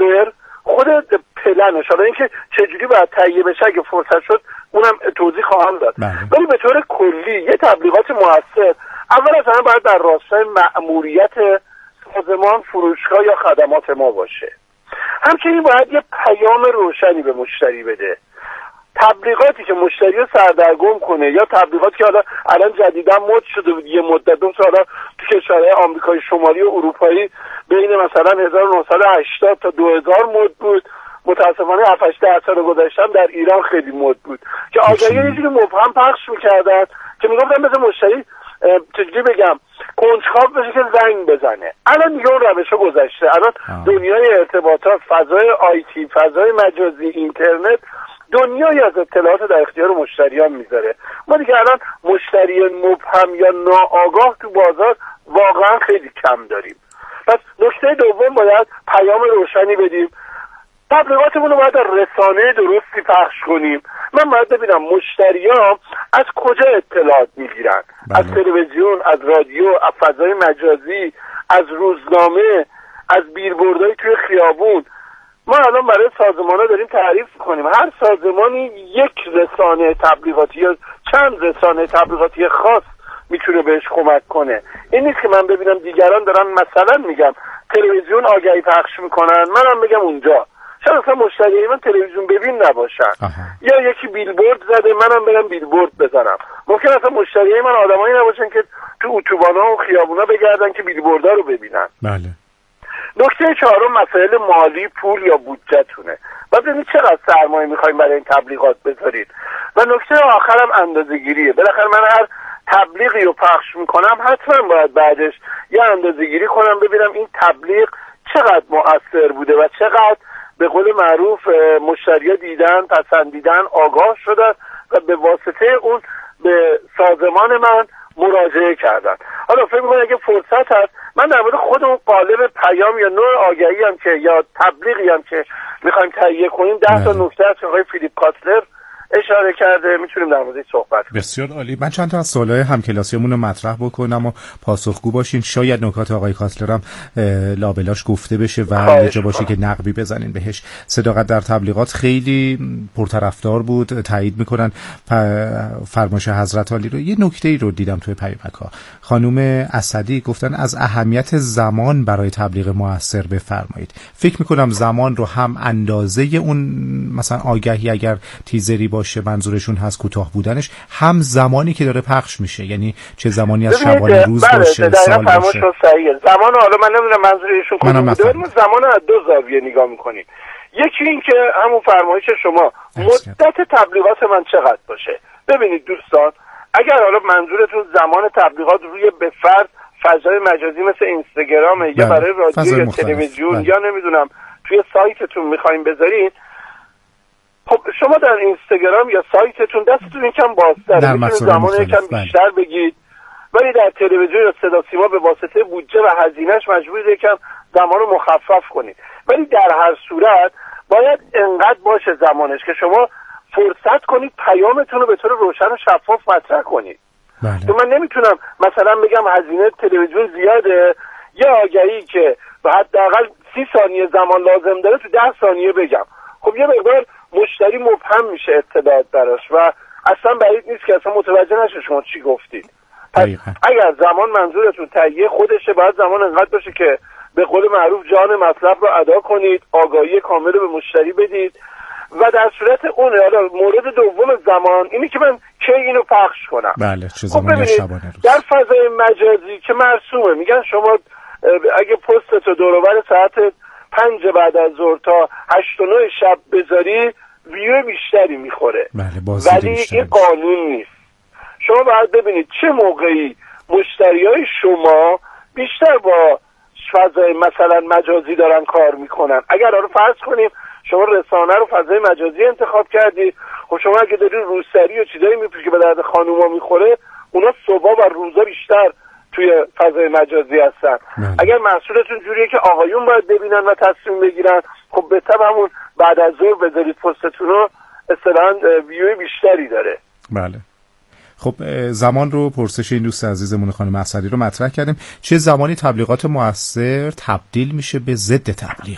مؤثر خود پلنش، حالا اینکه چجوری باید تهیه بشه اگه فرصت شد اونم توضیح خواهم داد. ولی به طور کلی یه تبلیغات مؤثر اول از همه باید در راستای مأموریت سازمان، فروشگاه یا خدمات ما باشه. همچنین باید یه پیام روشنی به مشتری بده. تبلیغاتی که مشتری رو سردرگم کنه یا تبلیغاتی که حالا الان جدیدا مد شده بود یه مدت اون سالا تو کشورهای آمریکای شمالی و اروپایی بین مثلا 1980 تا 2000 مد بود، متاسفانه 7-8 سال گذشته در ایران خیلی مد بود که آگهی یه جوری مبهم پخش می‌کردن که میگفتن مثل مشتری چجوری بگم کنجکاو بشه که زنگ بزنه. الان دیگه اون روشو گذشته. الان دنیای ارتباطات، فضای آیتی، فضای مجازی، اینترنت دنیایی از اطلاعات در اختیار مشتریان میذاره. ما دیگه الان مشتری مبهم یا ناآگاه تو بازار واقعا خیلی کم داریم. پس نکته دوم باید پیام روشنی بدیم. تبلیغاتمون رو باید در رسانه درستی پخش کنیم. من باید ببینم مشتریان از کجا اطلاعات میگیرن. از تلویزیون، از رادیو، از فضای مجازی، از روزنامه، از بیلبوردهای توی خیابون. ما الان برای سازمان‌ها داریم تعریف کنیم هر سازمانی یک رسانه تبلیغاتی یا چند رسانه تبلیغاتی خاص میتونه بهش کمک کنه. این نیست که من ببینم دیگران دارن مثلا میگم تلویزیون آگهی پخش میکنن منم بگم اونجا. شاید اصلا مشتری من تلویزیون ببین نباشن. یا یکی بیلبورد زده منم برم بیلبورد بزنم. ممکن اصلا مشتری من آدمایی نباشن که تو اتوبان‌ها و خیابونا بگردن که بیلبوردها رو ببینن. بله. نکته چهارم مسائل مالی، پول یا بودجه‌تونه. بعد ببینید چقدر سرمایه می‌خواید برای این تبلیغات بذارید. و نکته آخرم اندازه‌گیریه. بالاخره من هر تبلیغی رو پخش می‌کنم حتما باید بعدش یه اندازه‌گیری کنم ببینم این تبلیغ چقدر مؤثر بوده و چقدر به قول معروف مشتری‌ها دیدن، پسندیدن، آگاه شدن و به واسطه اون به سازمان من مراجعه کردن. حالا فکر می‌کنم اگه فرصت هست من در مورد خود اون قالب پیام یا نوع آگهی هم که یا تبلیغی هم که می‌خوایم تهیه کنیم 10 تا نکته از آقای فیلیپ کاتلر اشاره کرده میتونیم در موردش صحبت کنیم. بسیار عالی. من چند تا از سوالای همکلاسیمون رو مطرح بکنم و پاسخگو باشین. شاید نکات آقای کاتلر هم لابلاش گفته بشه و یه جا باشه که نقبی بزنین بهش. صداقت در تبلیغات خیلی پرطرفدار بود، تایید میکنن فرمایش حضرت علی رو. یه نکته‌ای رو دیدم توی پیامک‌ها. خانم اسدی گفتن از اهمیت زمان برای تبلیغ موثر بفرمایید. فکر میکنم زمان رو هم اندازه اون مثلا آگهی اگر تیزری باشه منظورشون هست کوتاه بودنش، هم زمانی که داره پخش میشه، یعنی چه زمانی از شبانه روز باشه، سال باشه. زمان حالا من نمیدونم منظور ایشون کدوم بوده. زمان از دو زاویه نگاه میکنیم. یکی این که همون فرمایش شما مدت تبلیغات من چقدر باشه. ببینید دوستان اگر حالا منظورتون زمان تبلیغات روی به فرض فضای مجازی مثل اینستاگرام یا برای رادیو یا تلویزیون یا نمیدونم توی سایتتون میخوایم بذارین، خب شما در اینستاگرام یا سایتتون دستتون یکم بازتره، میتونید زمان یکم بیشتر بگید. ولی در تلویزیون یا صدا سیما به واسطه بودجه و هزینهش مجبورید یکم زمان رو مخفف کنید. ولی در هر صورت باید انقدر باشه زمانش که شما فرصت کنید پیامتون رو به طور روشن و شفاف مطرح کنید. تو من نمیتونم مثلا بگم هزینه تلویزیون زیاده یا آگهی که حداقل 30 ثانیه زمان لازم داره تو 10 ثانیه بگم. خب یه مقدار مشتری مبهم میشه اطلاعات براش و اصلا بعید نیست که اصلا متوجه نشه شما چی گفتید. اگر زمان منظورتون تهیه خودشه باید زمان انقدر باشه که به قول معروف جان مطلب رو ادا کنید، آگاهی کامل رو به مشتری بدید. و در صورت اون مورد دوم زمان اینی که من کی اینو پخش کنم. بله چه زمانی شبانه روز. در فضای مجازی که مرسومه میگن شما اگه پستتو دور و بر ساعت 5 بعد از ظهر تا 8 و 9 شب بذاری ویو بیشتری میخوره. بله ولی این قانون نیست. شما باید ببینید چه موقعی مشتریای شما بیشتر با فضای مثلا مجازی دارن کار میکنن. اگر رو فرض کنیم شما رسانه رو فضای مجازی انتخاب کردید، خب شما اگه دارید روسری و چیزایی میپوشید که به درد خانوما میخوره، اونا صبح و روزا بیشتر توی فضای مجازی هستن. اگر محصولتون جوریه که آقایون باید ببینن و تصمیم بگیرن، خب به طب همون بعد از ظهر بذارید پستتون رو، اصطلاحاً ویو بیشتری داره. بله. خب زمان رو پرسش این دوست عزیزمون خانم اسدی رو مطرح کردیم. چه زمانی تبلیغات مؤثر تبدیل میشه به ضد تبلیغ؟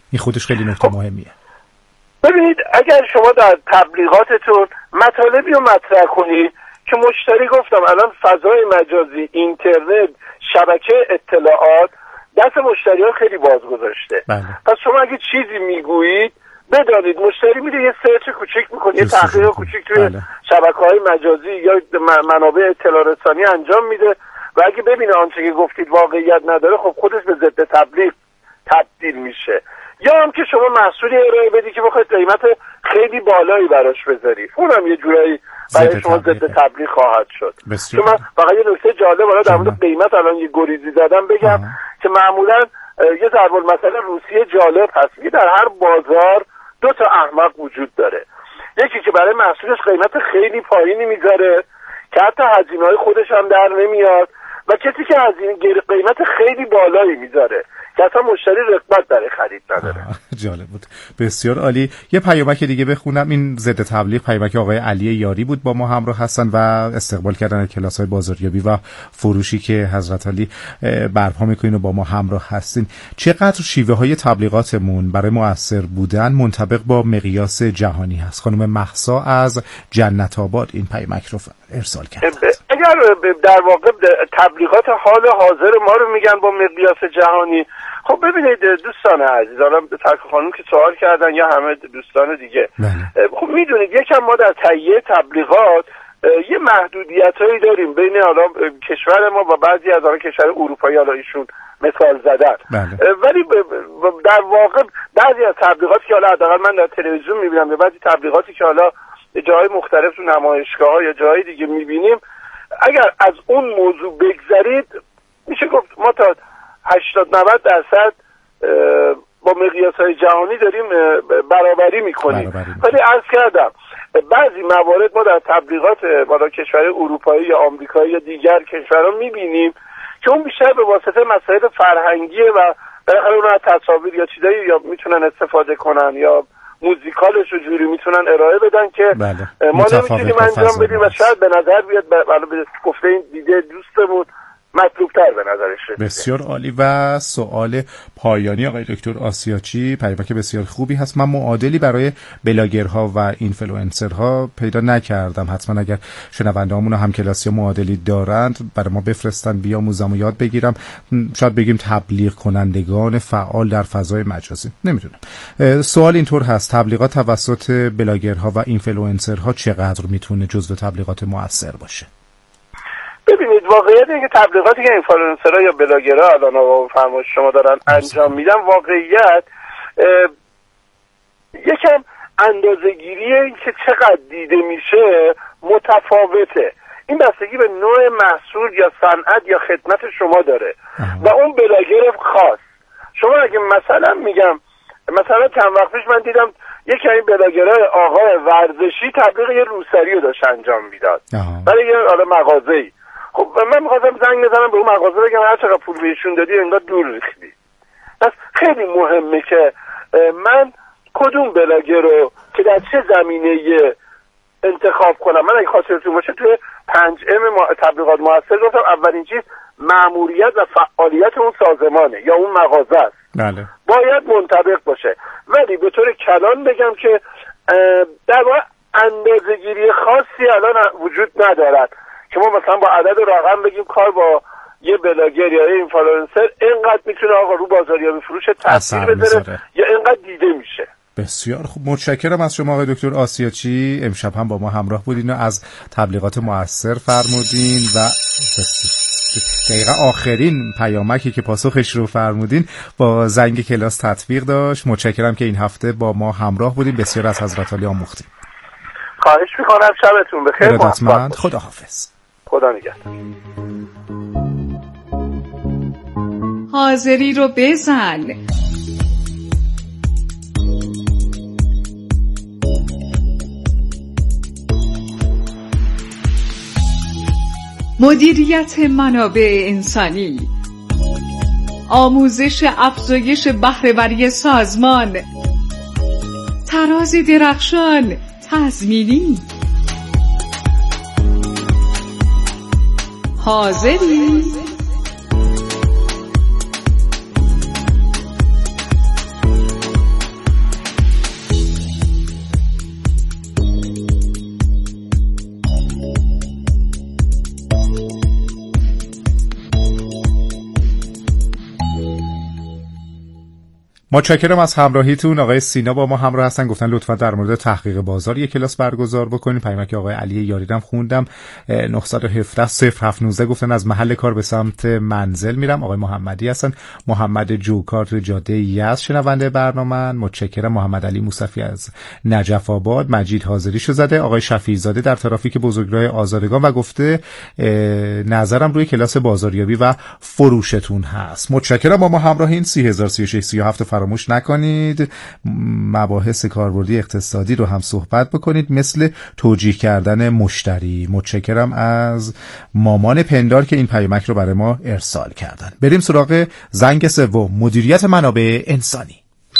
این خودش خیلی نکته مهمیه. ببینید اگر شما در تبلیغاتتون مطالبی رو مطرح کنید که مشتری، گفتم الان فضای مجازی، اینترنت، شبکه اطلاعات دست مشتری ها خیلی باز گذاشته. پس شما اگه چیزی میگویید بدانید مشتری میره یه سرچ کوچیک میکنه، یه تحقیق کوچیک توی شبکه‌های مجازی یا منابع اطلاع رسانی انجام میده و اگه ببینه آنچه که گفتید واقعیت نداره، خب خودش به ضد تبلیغ تبدیل میشه. یا هم که شما محصولی ارائه بدی که بخواید قیمت خیلی بالایی براش بذاری، اونم یه جورایی برای شما ضد تبلیغ خواهد شد. شما فقط یه نکته جالب حالا در مورد قیمت الان یه گریزی زدم بگم که معمولا یه ضرب المثل روسیه جالب هست که در هر بازار دو تا احمق وجود داره. یکی که برای محصولش قیمت خیلی پایینی میذاره که حتی هزینه‌های خودش هم در نمیاد و کسی که هزینه قیمت خیلی بالایی میذاره که اصلا مشتری رغبت در خرید نداره. جالب بود، بسیار عالی. یه پیامک دیگه بخونم، این ضد تبلیغ پیامک آقای علی یاری بود، با ما همراه هستن و استقبال کردن کلاس‌های بازاریابی و فروشی که حضرت علی برپا میکنین و با ما همراه هستین. چقدر شیوه‌های تبلیغاتمون برای مؤثر بودن منطبق با مقیاس جهانی هست؟ خانم مهسا از جنت آباد این پیامک رو ارسال کردن. اگر در واقع تبلیغات حال حاضر ما رو میگن با مقیاس جهانی، خب ببینید دوستان عزیز، الان ترک خانم که سوال کردن یا همه دوستان دیگه، خب میدونید یکم ما در تهیه تبلیغات یه محدودیتایی داریم بین حالا کشور ما و بعضی از آن کشور اروپایی، حالا ایشون مثال زدن، ولی در واقع بعضی از تبلیغاتی که حالا حداقل من در تلویزیون میبینم یا بعضی تبلیغاتی که حالا جای مختلف تو نمایشگاه‌ها یا جای دیگه میبینیم، اگر از اون موضوع بگذرید میشه گفت ما تا 80-90% با مقیاس‌های جهانی داریم برابری میکنیم. ولی عرض کردم بعضی موارد ما در تبلیغات بالا کشور اروپایی یا آمریکایی یا دیگر کشورها میبینیم که اون بیشتر به واسطه مسائل فرهنگیه و بالاخره اونها تصاویر یا چیزایی یا میتونن استفاده کنن یا موزیکالش رو جوری میتونن ارائه بدن که ما نمیتونیم انجام بدیم و شاید به نظر بیاد به گفته این دیده دوستمون مطلوب‌تر به نظرش رسیده. بسیار عالی. و سوال پایانی آقای دکتر آسیاچی، پیامک بسیار خوبی هست. من معادلی برای بلاگرها و اینفلوئنسرها پیدا نکردم. حتما اگر شنونده‌هامون هم کلاسی معادلی دارند برای ما بفرستن بیاموزم و یاد بگیرم. شاید بگیم تبلیغ کنندگان فعال در فضای مجازی، نمیدونم. سوال اینطور هست: تبلیغات توسط بلاگرها و اینفلوئنسرها چقدر میتونه جزو تبلیغات مؤثر باشه؟ ببینید واقعیت اینه که تبلیغاتی که اینفلوئنسرها یا بلاگرها الان آقا فرمایش شما دارن انجام میدن، واقعیت یکم اندازه‌گیری این که چقدر دیده میشه متفاوته. این بستگی به نوع محصول یا صنعت یا خدمت شما داره و اون بلاگر خاص. شما اگه مثلا میگم مثلا چند وقت پیش من دیدم یکی این بلاگرای آقای ورزشی تبلیغ یه روسری رو داشت انجام میداد برای یه مغازه‌ای. خب من می‌خواستم زنگ بزنم به اون مغازه بگم هر چقدر پول بهشون دادی انگار دور ریختی. پس خیلی مهمه که من کدوم بلاگر رو که در چه زمینه‌ای انتخاب کنم. من اگه خاطرتون باشه توی 5M تبلیغات موثر گفتم اولین چیز مأموریت و فعالیت اون سازمانه یا اون مغازه است. بله. باید منطبق باشه. ولی به طور کلان بگم که در واقع اندازه‌گیری خاصی الان وجود ندارد که ما مثلا با عدد رقم بگیم کار با یه بلاگر یا یه اینفلوئنسر اینقدر میتونه آقا رو بازاریابی فروش تاثیر بذاره یا اینقدر دیده میشه. بسیار خوب، متشکرم از شما آقای دکتر آسیاچی. امشب هم با ما همراه بودین و از تبلیغات مؤثر فرمودین و دقیقا آخرین پیامکی که پاسخش رو فرمودین با زنگ کلاس تطبیق داشت. متشکرم که این هفته با ما همراه بودین. بسیار از حضرت علی آموختیم. خواهش میکنم. شبتون بخیر. ارادتمند. خدا حافظ. خدا نگهدار. حاضری رو بزن. مدیریت منابع انسانی، آموزش افزایش بهره‌وری سازمان، تراز درخشان تضمینی. حاضری؟ متشکرم از همراهیتون. آقای سینا با ما همراه هستن، گفتن لطفا در مورد تحقیق بازار یک کلاس برگزار بکنین. پیامک آقای علی یاریدم خوندم 917 0719 گفتن از محل کار به سمت منزل میرم. آقای محمدی هستن، محمد جوکارت جاده یزد شنونده برنامه. متشکرم. محمد علی موسفی از نجف آباد، مجید حاضریشو زده. آقای شفیعی زاده در ترافیک بزرگراه آزادگان و گفته نظرم روی کلاس بازاریابی و فروشتون هست. متشکرم با ما همراهین. 303637 فراموش نکنید. مباحث کاربردی اقتصادی رو هم صحبت بکنید، مثل توجیه کردن مشتری. متشکرم از مامان پندار که این پیامک رو برای ما ارسال کردن. بریم سراغ زنگ سوم، مدیریت منابع انسانی.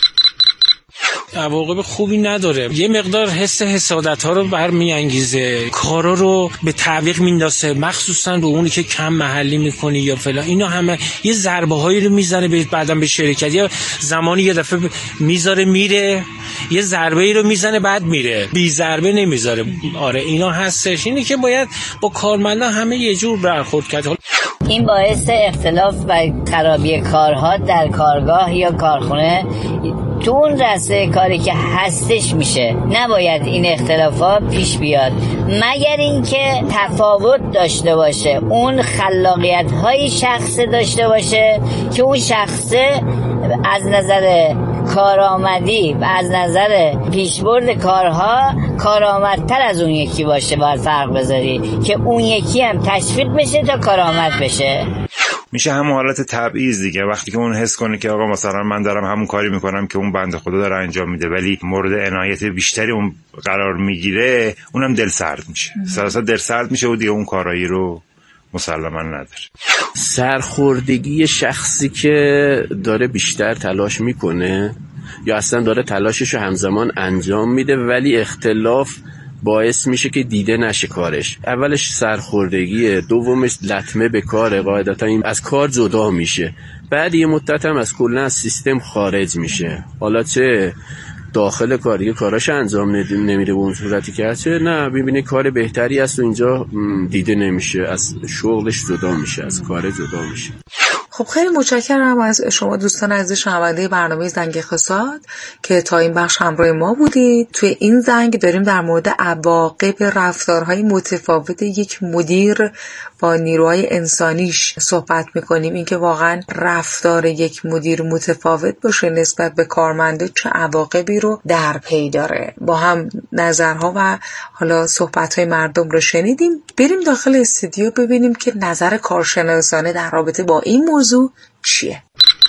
عواقب خوبی نداره. یه مقدار حس حسادت ها رو برمیانگیزه، کارا رو به تعویق میندازه، مخصوصا رو اونی که کم محلی میکنی یا فلان. اینا همه یه ضربه هایی رو میزنه بعداً به شرکت. یا زمانی یه دفعه میذاره میره، یه ضربه ای رو میزنه بعد میره، بی ضربه نمیذاره. آره اینا هستش. اینی که باید با کارمندان همه یه جور برخورد کرد. این باعث اختلاف و خرابی کارها در کارگاه یا کارخونه تو اون رسته کاری که هستش میشه. نباید این اختلافات پیش بیاد مگر اینکه تفاوت داشته باشه، اون خلاقیت های شخص داشته باشه که اون شخصه از نظر کارآمدی و از نظر پیشبرد کارها کارآمدتر از اون یکی باشه. باید فرق بذاری که اون یکی هم تشویق بشه تا کارآمد بشه. میشه همون حالت تبعیض دیگه. وقتی که اون حس کنه که آقا مثلا من دارم همون کاری میکنم که اون بنده خدا داره انجام میده، ولی مورد عنایت بیشتری اون قرار میگیره، اونم دل سرد میشه. سراسر دل سرد میشه و دیگه اون کارایی رو مسلما نداره. سرخوردگی شخصی که داره بیشتر تلاش میکنه یا اصلا داره تلاششو همزمان انجام میده ولی اختلاف باعث میشه که دیده نشه کارش. اولش سرخوردگیه، دومش لطمه به کار، قاعدتا این از کار جدا میشه، بعد یه مدت هم از کلا از سیستم خارج میشه. حالا چه داخل کار دیگه کاراش انجام نمیده به اون صورتی که چه نه ببینه کار بهتری است و اینجا دیده نمیشه، از شغلش جدا میشه، از کار جدا میشه. خب خیلی متشکرم از شما دوستان عزیز شنونده برنامه زنگ اقتصاد که تا این بخش همراه ما بودید. توی این زنگ داریم در مورد عواقب رفتارهای متفاوت یک مدیر با نیروهای انسانیش صحبت میکنیم. اینکه واقعا رفتار یک مدیر متفاوت باشه نسبت به کارمنده چه عواقبی رو در پی داره. با هم نظرها و حالا صحبتهای مردم رو شنیدیم. بریم داخل استودیو ببینیم که نظر کارشناسانه در رابطه با این موضوع چیه.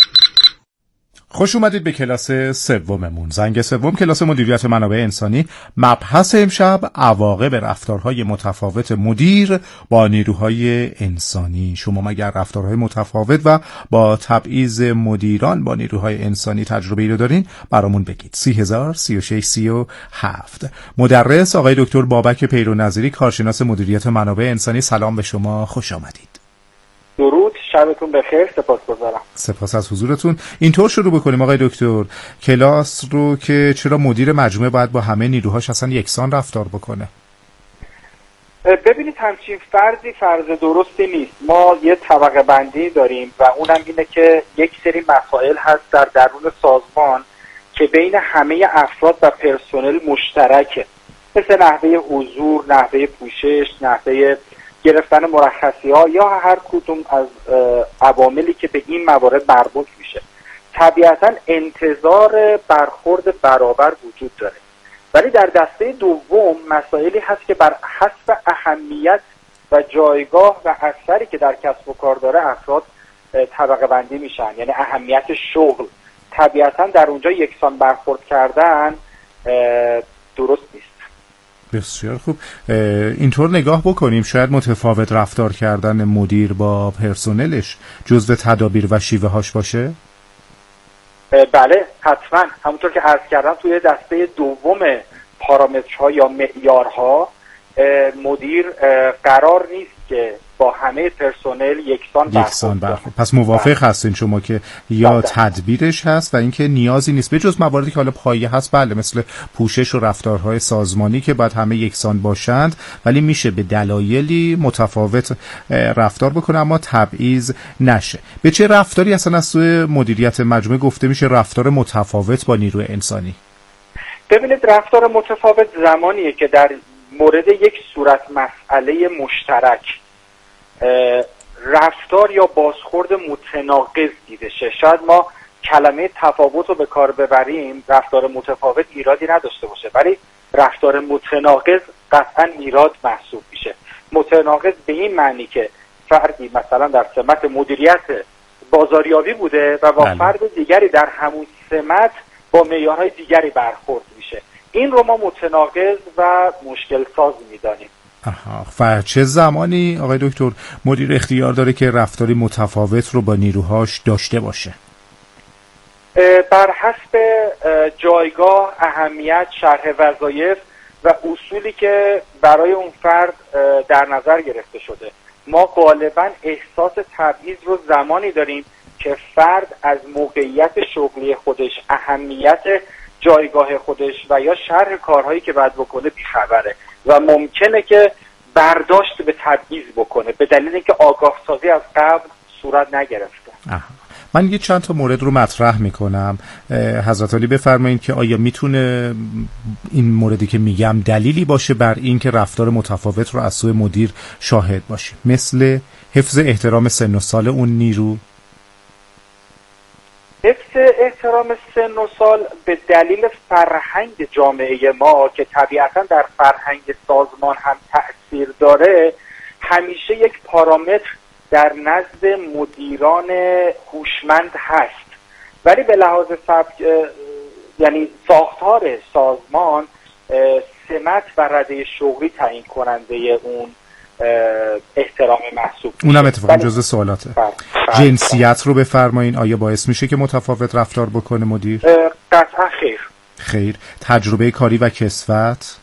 خوش اومدید به کلاس سوممون. زنگ سوم، کلاس مدیریت منابع انسانی. مبحث امشب عواقب رفتارهای متفاوت مدیر با نیروهای انسانی. شما مگر رفتارهای متفاوت و با تبعیض مدیران با نیروهای انسانی تجربه ای رو دارین؟ برامون بگید. 303637. مدرس آقای دکتر بابک پیرونظیری، کارشناس مدیریت منابع انسانی، سلام به شما، خوش آمدید. درود، شبتون بخیر، سپاسگزارم. سپاس از حضورتون. اینطور شروع بکنیم آقای دکتر، کلاس رو که چرا مدیر مجموعه باید با همه نیروهاش اصلا یکسان رفتار بکنه؟ ببینید همچین فرض درستی نیست. ما یه طبقه بندی داریم و اونم اینه که یک سری مسائل هست در درون سازمان که بین همه افراد و پرسنل مشترکه، مثل نحوه حضور، نحوه پوشش، نحوه گرفتن مرخصی‌ها یا هر کدوم از عواملی که به این موارد مربوط میشه. طبیعتاً انتظار برخورد برابر وجود داره، ولی در دسته دوم مسائلی هست که بر حسب اهمیت و جایگاه و اثری که در کسب و کار داره افراد طبقه بندی میشن. یعنی اهمیت شغل، طبیعتاً در اونجا یکسان برخورد کردن درست نیست. بسیار خوب. اینطور نگاه بکنیم شاید متفاوت رفتار کردن مدیر با پرسنلش جزو تدابیر و شیوه هاش باشه؟ بله حتما. همونطور که عرض کردم توی دسته دوم پارامترها یا معیارها مدیر قرار نیست که با همه پرسنل یکسان برخورد. پس موافق هستین شما که یا تدبیرش هست و اینکه نیازی نیست به جز مواردی که حالا پایه هست، بله، مثل پوشش و رفتارهای سازمانی که باید همه یکسان باشند، ولی میشه به دلایلی متفاوت رفتار بکنه اما تبعیض نشه. به چه رفتاری اصلا از سوی مدیریت مجموعه گفته میشه رفتار متفاوت با نیروی انسانی؟ ببینید، رفتار متفاوت زمانیه که در مورد یک صورت مسئله مشترک رفتار یا بازخورد متناقض دیده شه. شاید ما کلمه تفاوت رو به کار ببریم، رفتار متفاوت ایرادی نداشته باشه، ولی رفتار متناقض قطعا ایراد محسوب میشه. متناقض به این معنی که فردی مثلا در سمت مدیریت بازاریابی بوده و با فرد دیگری در همون سمت با معیارهای دیگری برخورد میشه. این رو ما متناقض و مشکل ساز میدانیم. و چه زمانی آقای دکتر مدیر اختیار داره که رفتاری متفاوت رو با نیروهاش داشته باشه؟ بر حسب جایگاه، اهمیت، شرح وظایف و اصولی که برای اون فرد در نظر گرفته شده. ما غالبا احساس تبعیض رو زمانی داریم که فرد از موقعیت شغلی خودش، اهمیت جایگاه خودش و یا شرح کارهایی که باید بکنه بیخبره و ممکنه که برداشت به تبعیض بکنه به دلیل اینکه آگاه سازی از قبل صورت نگرفته. من یه چند تا مورد رو مطرح میکنم، حضرت عالی بفرمایید که آیا میتونه این موردی که میگم دلیلی باشه بر این که رفتار متفاوت رو از سوی مدیر شاهد باشیم، مثل حفظ احترام سن و سال اون نیرو؟ حفظ احترام سن و سال به دلیل فرهنگ جامعه ما که طبیعتا در فرهنگ سازمان هم تأثیر داره، همیشه یک پارامتر در نزد مدیران هوشمند هست، ولی به لحاظ یعنی ساختار سازمان سمت و رده شغلی تعیین کننده اون احترام محسوب. اونم اتفاقا جزء سوالاته. جنسیت رو بفرمایین، آیا باعث میشه که متفاوت رفتار بکنه مدیر؟ قطعا خیر. تجربه کاری و کسوت؟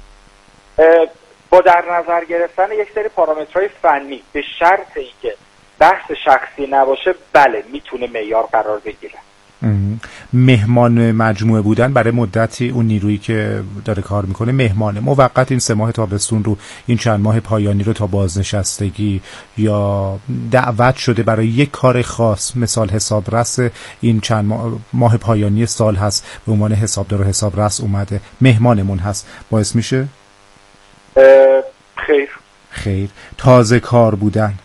با در نظر گرفتن یک سری پارامترهای فنی به شرط اینکه بحث شخصی نباشه، بله میتونه معیار قرار بگیره. مهمان مجموعه بودن برای مدتی اون نیرویی که داره کار میکنه مهمانه موقت، این 3 ماه تابستون رو، این چند ماه پایانی رو تا بازنشستگی، یا دعوت شده برای یک کار خاص، مثال حسابرس این چند ماه پایانی سال هست به عنوان حسابدار و حسابرس اومده، مهمانمون هست، باعث میشه؟ خیر. تازه کار بودن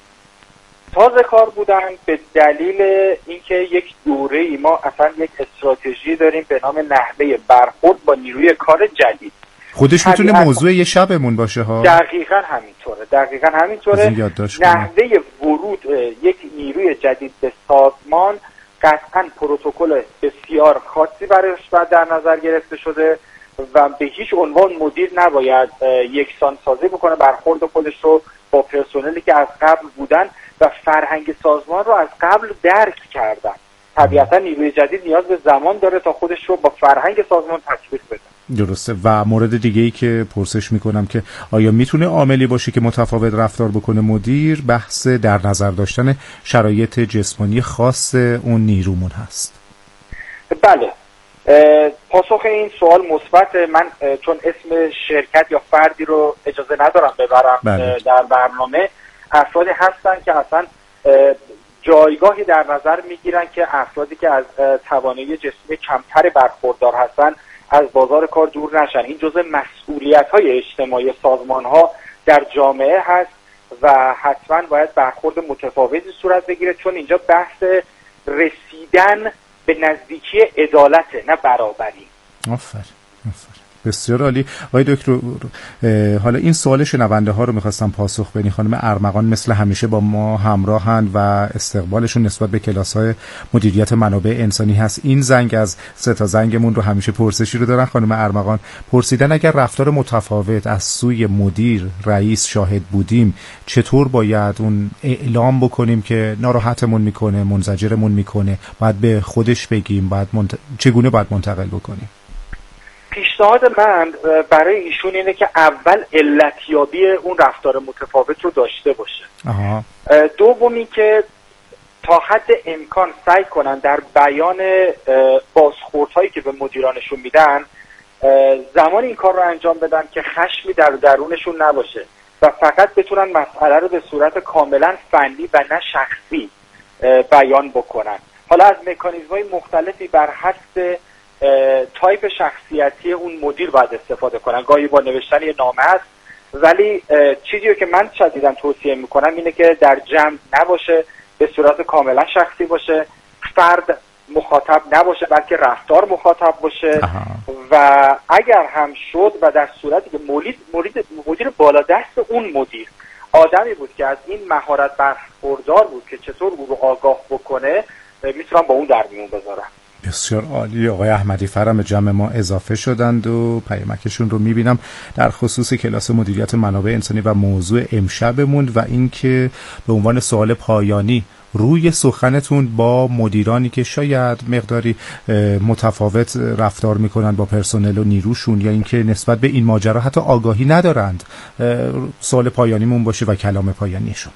به دلیل اینکه یک دوره‌ای ما اصلا یک استراتژی داریم به نام نحوه برخورد با نیروی کار جدید. خودش میتونه موضوع یه شبمون باشه ها. دقیقاً همینطوره. نحوه ورود یک نیروی جدید به سازمان قطعاً پروتکل بسیار خاصی برایش در نظر گرفته شده و به هیچ عنوان مدیر نباید یکسان سازی بکنه برخورد خودش رو با پرسنلی که از قبل بودن و فرهنگ سازمان رو از قبل درک کردن. طبیعتا نیروی جدید نیاز به زمان داره تا خودش رو با فرهنگ سازمان تطبیق بده. درسته. و مورد دیگه‌ای که پرسش میکنم که آیا میتونه عاملی باشه که متفاوت رفتار بکنه مدیر، بحث در نظر داشتن شرایط جسمانی خاص اون نیرومون هست؟ بله. پاسخ این سوال مثبت. من چون اسم شرکت یا فردی رو اجازه ندارم ببرم در برنامه، افرادی هستن که اصلا جایگاهی در نظر میگیرن که افرادی که از توانایی جسمی کمتر برخوردار هستن از بازار کار دور نشن. این جزء مسئولیت‌های اجتماعی سازمان‌ها در جامعه هست و حتما باید برخورد متفاوتی صورت بگیره، چون اینجا بحث رسیدن به نزدیکی عدالته، نه برابری. آفرین. بسیار عالی. آقای دکتر، حالا این سوال شنونده ها رو میخواستم پاسخ بدین. خانم ارمغان مثل همیشه با ما همراهند و استقبالشون نسبت به کلاس های مدیریت منابع انسانی هست. این زنگ از 3 تا زنگمون رو همیشه پرسشی رو دارن. خانم ارمغان پرسیدن اگر رفتار متفاوت از سوی مدیر، رئیس شاهد بودیم، چطور باید اون اعلام بکنیم که ناراحتمون میکنه، منزجرمون میکنه، باید به خودش بگیم، چگونه باید منتقل بکنیم؟ پیشنهاد من برای ایشون اینه که اول علتیابی اون رفتار متفاوت رو داشته باشه. دومی که تا حد امکان سعی کنن در بیان بازخوردهایی که به مدیرانشون میدن زمان این کار رو انجام بدن که خشمی در درونشون نباشه و فقط بتونن مسئله رو به صورت کاملا فنی و نه شخصی بیان بکنن. حالا از مکانیزم‌های مختلفی بر حسب تایپ شخصیتی اون مدیر باید استفاده کنن. گاهی با نوشتن یه نامه است، ولی چیزی که من شدیداً توصیه میکنم اینه که در جمع نباشه، به صورت کاملا شخصی باشه، فرد مخاطب نباشه بلکه رفتار مخاطب باشه. و اگر هم شد و در صورتی که مدیر بالا دست اون مدیر آدمی بود که از این مهارت برخوردار بود که چطور او رو آگاه بکنه، میتونم با اون در میون بذارم. بسیار عالی. آقای احمدی فرم به جمع ما اضافه شدند و پیامکشون رو میبینم در خصوص کلاس مدیریت منابع انسانی و موضوع امشبمون و اینکه به عنوان سوال پایانی روی سخنتون با مدیرانی که شاید مقداری متفاوت رفتار میکنن با پرسنل و نیروشون یا اینکه نسبت به این ماجرا حتی آگاهی ندارند، سوال پایانیمون باشه و کلام پایانی شما.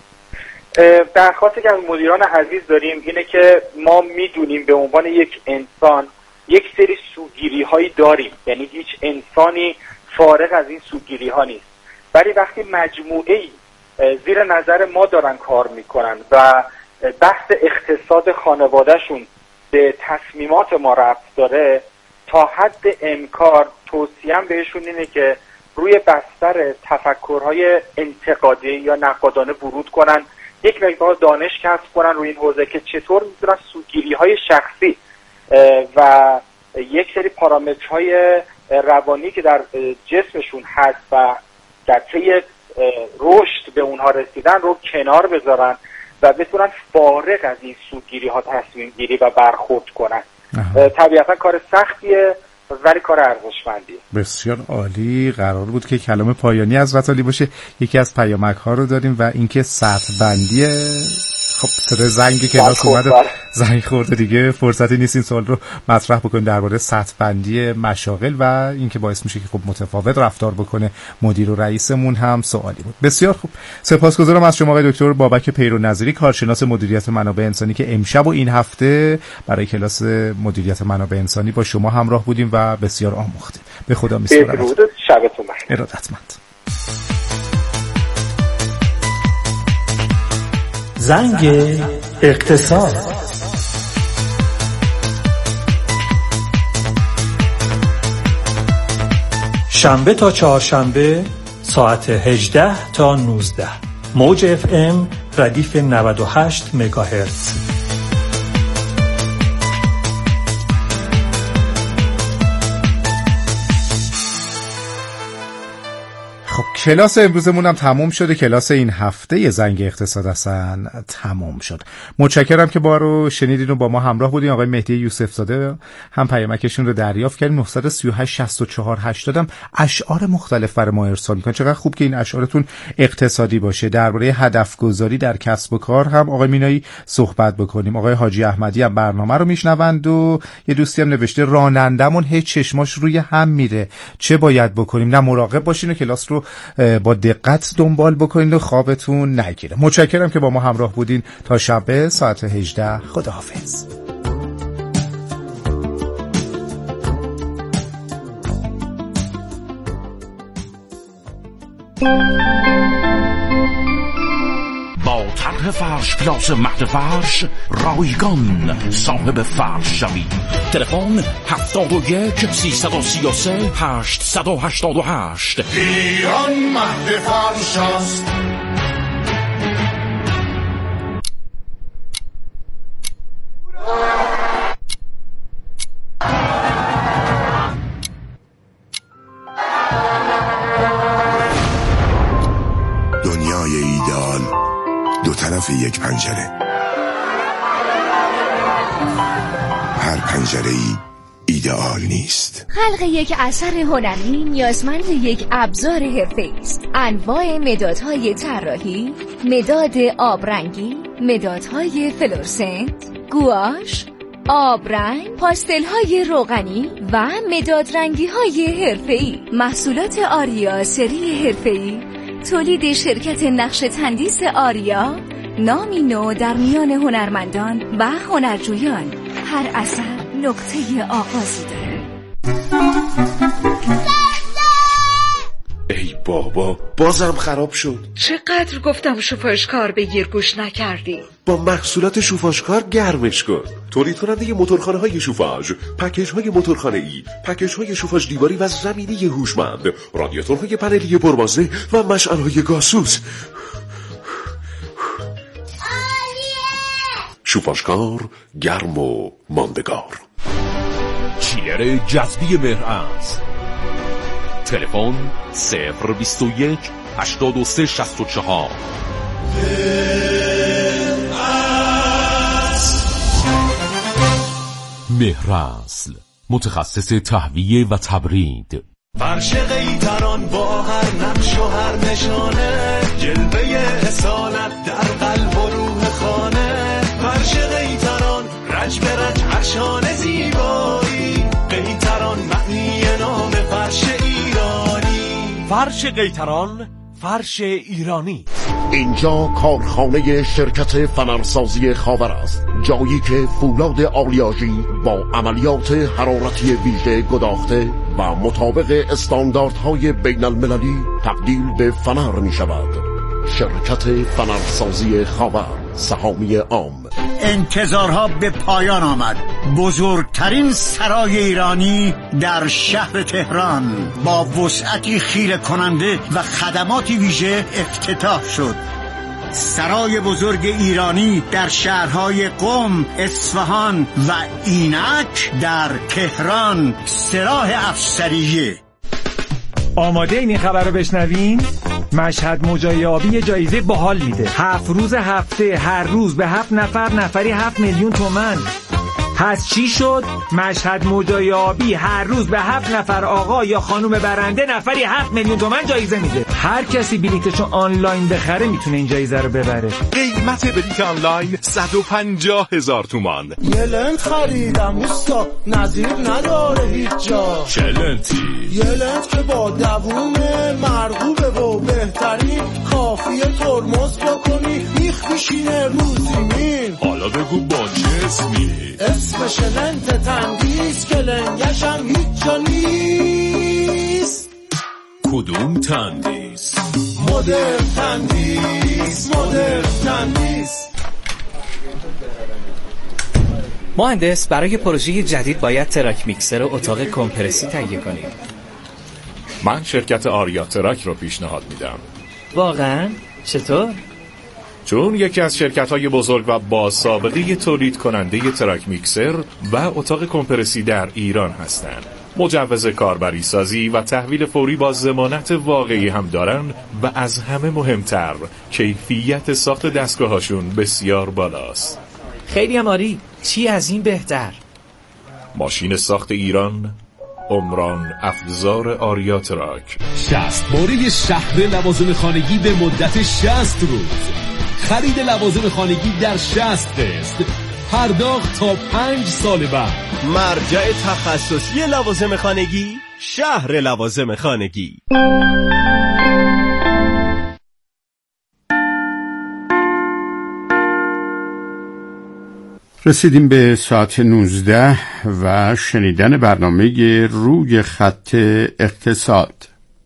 درخواستی که از مدیران عزیز داریم اینه که ما میدونیم به عنوان یک انسان یک سری سوگیری هایی داریم، یعنی هیچ انسانی فارغ از این سوگیری ها نیست، ولی وقتی مجموعه‌ای زیر نظر ما دارن کار میکنن و بحث اقتصاد خانوادهشون به تصمیمات ما ربط داره، تا حد امکان توصیه‌ام بهشون اینه که روی بستر تفکرهای انتقادی یا نقادانه ورود کنن، یک مقدار دانش کسب کنن روی این حوزه که چطور میتونن سوگیری‌های شخصی و یک سری پارامترهای روانی که در جسمشون هست و در طی رشد به اونها رسیدن رو کنار بذارن و بتونن فارغ از این سوگیری‌ها تصمیم گیری و برخورد کنن. طبیعتا کار سختیه ولی کار ارزشمندیه. بسیار عالی. قرار بود که کلام پایانی از علی باشه. یکی از پیامک ها رو داریم و اینکه سطح بندی خب صدای زنگی کلاس اومده، زنگ خورده دیگه، فرصتی نیست این سوال رو مطرح بکنیم درباره سطح بندی مشاغل و اینکه باعث میشه که خب متفاوت رفتار بکنه مدیر و رئیسمون هم سوالی بود. بسیار خوب. سپاسگزارم از شما آقای دکتر بابک پیرونظری، کارشناس مدیریت منابع انسانی که امشب و این هفته برای کلاس مدیریت منابع انسانی با شما همراه بودیم و بسیار آموختیم. به خدا میسپارم. شبتون بخیر. ارادتمند. زنگ اقتصاد. شنبه تا چهارشنبه ساعت 18 تا 19 موج FM ردیف 98 مگاهرتز. خب کلاس امروزمون هم تموم شده. کلاس این هفته زنگ اقتصاد اصلا تموم شد. متشکرم که با رو شنیدین و با ما همراه بودین. آقای مهدی یوسف زاده هم پیامکشون رو دریافت کردیم. 938 64 80 هم اشعار مختلف برای ما ارسال می‌کنن. چقدر خوب که این اشعارتون اقتصادی باشه. درباره هدف گذاری در کسب و کار هم آقای مینایی صحبت بکنیم. آقای حاجی احمدی هم برنامه رو میشنوند و یه دوستی هم نوشته رانندمون هیچ چشماش روی هم میره، چه باید بکنیم؟ نه مراقب باشین و کلاس رو با دقت دنبال بکنید و خوابتون نگیره. متشکرم که با ما همراه بودین. تا شب ساعت 18 خداحافظ. با طرح فرش پلاس مهد فرش رایگان صاحب فرش شوید. تلفن 71 333 888. ایران مهد فرش است. دنیای ایدئال دو طرف یک پنجره، هر پنجره‌ای ایدئال نیست. خلق یک اثر هنری نیازمند یک ابزار حرفه‌ای است. انواع مدادهای طراحی، مداد آبرنگی، مدادهای فلورسنت، گواش، آبرنگ، پاستل‌های روغنی و مدادرنگی‌های حرفه‌ای. محصولات آریا سری حرفه‌ای تولید شرکت نقش تندیس آریا، نامی نو در میان هنرمندان و هنرجویان. هر اثر نقطه آغازی داره. ای بابا، بازم خراب شد. چقدر گفتم شوفاژکار بگیر گوش نکردی. با محصولات شوفاژکار گرمش کن. تولید کننده موتورخانه های شوفاژ، پکیج های موتورخانه ای، پکیج های شوفاژ دیواری و زمینی هوشمند، رادیاتورهای پنلی پربازه و مشعل های گازسوز. شوفاژکار گرم و ماندگار. چیلر جذبی مهرعز. تلفن 021 83 64. مهرعز، متخصص تهویه و تبرید. فرش قیتران با هر نقش و هر نشانه، جلوه اصالت در قلب و روح خانه. فرش قیتران رنج به رنج هر شانه زیبایی، قیتران معنی نام فرش ایرانی. فرش قیتران، فرش ایرانی. اینجا کارخانه شرکت فنرسازی خاور است، جایی که فولاد آلیاژی با عملیات حرارتی ویژه گداخته و مطابق استانداردهای بین المللی تبدیل به فنر می شود. شرکت فنرسازی خاور، سهامی عام. انتظارها به پایان آمد. بزرگترین سرای ایرانی در شهر تهران با وسعتی خیره کننده و خدماتی ویژه افتتاح شد. سرای بزرگ ایرانی در شهرهای قم، اصفهان و اینک در تهران، سراح افسریه. آماده این خبر رو بشنوین؟ مشهد مجای آبی جایزه باحال میده. 7 روز هفته، هر روز به 7 نفر، نفری 7 میلیون تومان. پس چی شد؟ مشهد مجای آبی هر روز به 7 نفر آقا یا خانوم برنده نفری 7 میلیون تومان جایزه میده. هر کسی بلیتشو آنلاین بخره میتونه این جایزه رو ببره. قیمت بلیت آنلاین 150,000 تومان. یه لنت خریدم اوستا، نظیر نداره هیچ جا. چه لنتی؟ یه لنت که با دووم مرغوبه و بهترین، کافیه ترمز بکنی میخ میشینه رو زمین. حالا بگو با چه اسمی؟ اسمش لنت تندیس که لنگشم هیچ جا نیست. کدوم تندیس؟ مدر تندیس، مدر تندیس. مهندس، برای پروژه جدید باید تراک میکسر و اتاق کمپرسی تهیه کنیم. من شرکت آریا تراک رو پیشنهاد میدم. واقعا؟ چطور؟ چون یکی از شرکت‌های بزرگ و با سابقه تولید کننده تراک میکسر و اتاق کمپرسی در ایران هستند. مجوز کاربری سازی و تحویل فوری با ضمانت واقعی هم دارن و از همه مهمتر کیفیت ساخت دستگاهاشون بسیار بالاست. خیلی هم عالی. چی از این بهتر؟ ماشین ساخت ایران، عمران افزار آریا تراک. 60 باره شهر لوازم خانگی به مدت 60 روز. خرید لوازم خانگی در 60 قسط، پرداخت تا 5 سال بعد. مرجع تخصصی لوازم خانگی، شهر لوازم خانگی. رسیدیم به ساعت 19 و شنیدن برنامه روی خط اقتصاد.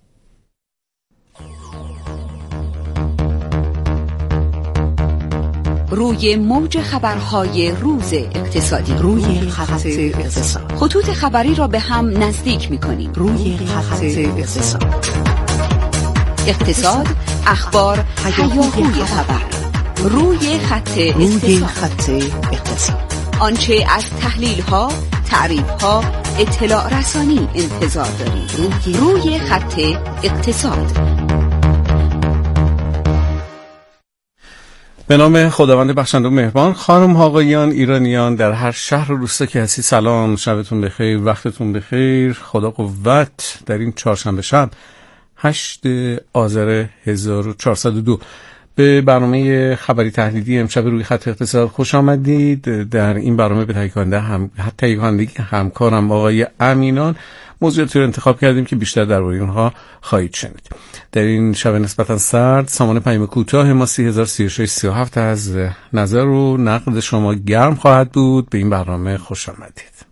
روی موج خبرهای روز اقتصادی، روی خط اقتصاد. خطوط خبری را به هم نزدیک می‌کنیم. روی خط اقتصاد. اقتصاد، اخبار، هیاهوی خبر. روی خط اقتصاد. آنچه از تحلیل‌ها، تعریف‌ها، اطلاع رسانی انتظار دارید. روی خط اقتصاد. به نام خداوند بخشنده و مهربان. خانم ها، آقایان، ایرانیان در هر شهر و روستا که هستی، سلام، شبتون بخیر، وقتتون بخیر. خدا قوت در این چهارشنبه شب 8 آذر 1402. به برنامه خبری تحلیلی امشب روی خط اقتصاد خوش آمدید. در این برنامه به تهیه کننده همکارم آقای امینان موضوعاتی رو انتخاب کردیم که بیشتر درباره اونها خواهید شنید. در این شب نسبتا سرد سامان پیام کوتاه ما 303637 از نظر و نقد شما گرم خواهد بود. به این برنامه خوش آمدید.